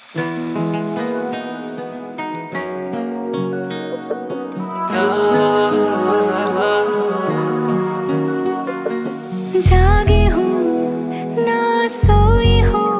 जागी हूँ ना सोई हूँ,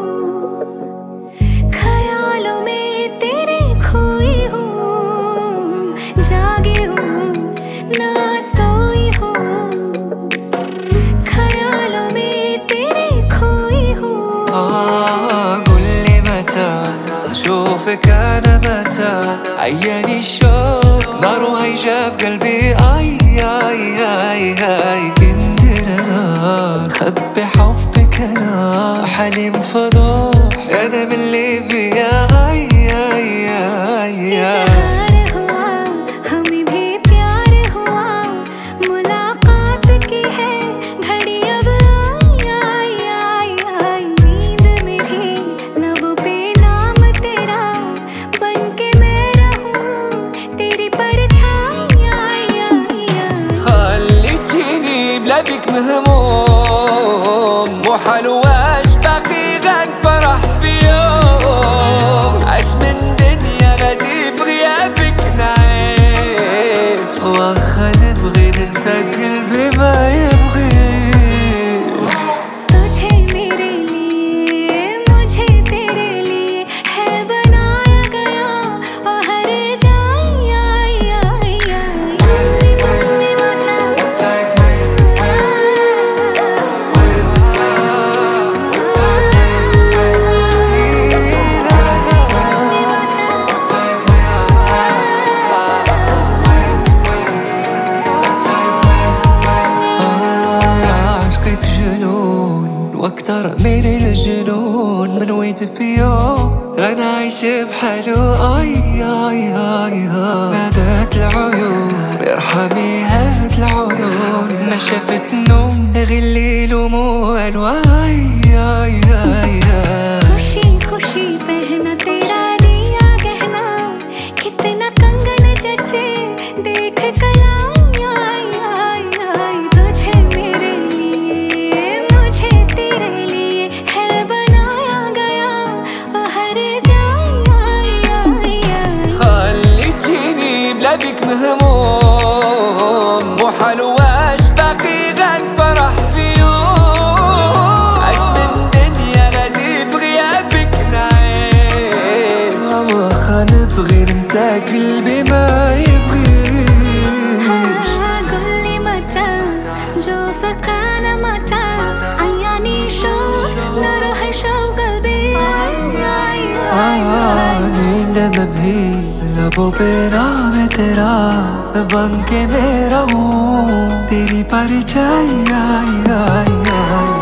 ख्यालों में तेरे खोई हूँ। जागी हूँ ना सोई हूँ, ख्यालों में तेरे खोई हूँ. قول لي متى أشوفك أنا متى، عياني الشوق نار هيجا في قلبي. آي آي آي آي كندر أنا خبي حبك أنا حليم فضوح أنا من اللي بيا. آي آي آي آي इज़हार हुआ हमें भी प्यार हुआ, मुलाकात की है घड़ी अब आई आई आई आई. नींद में भी लबों पे नाम तेरा बन के मैं रहूं तेरी परछाई. आई आई आई خليتيني بلا بيك مهموم، وحلواش باقي غاد فرح في يوم. عاش من دنيا غادي بغيابك نعيش، واخا نبغي ننسى قلبي ما يبغيش. तुझे मेरे लिए मुझे तेरे लिए है बनाया गया, और हर जाई आई आई आई. मम्मी मचा عشقك جنون واكتر من الجنون، من ويت في يوم غنعيش بحالو. اي اي اي هادات العيون ارحمي هاد العيون، ما شافت نوم غير الليل وموال. واي اي اي اي खुशी खुशी पहना तेरा दिया गहना, कितना कंगन जचे देख कलाई. आई आई आई तुझे मेरे लिए मुझे तेरे लिए है बनाया गया, और हर जाई आई आई आई. خليتيني بلا بيك مهموم، وحلواش باقي غاد فرح في يوم. عاش من دنيا غادي بغيابك نعيش، واخا نبغي ننسى قلبي ما يبغيش. قول لي متى जो फकाना मचा, عياني شوق نار है شوق قلبي. आई आई आई नींद में भी लबों पे नाम है तेरा बन के मैं रहूं तेरी परछाई. आई आई आई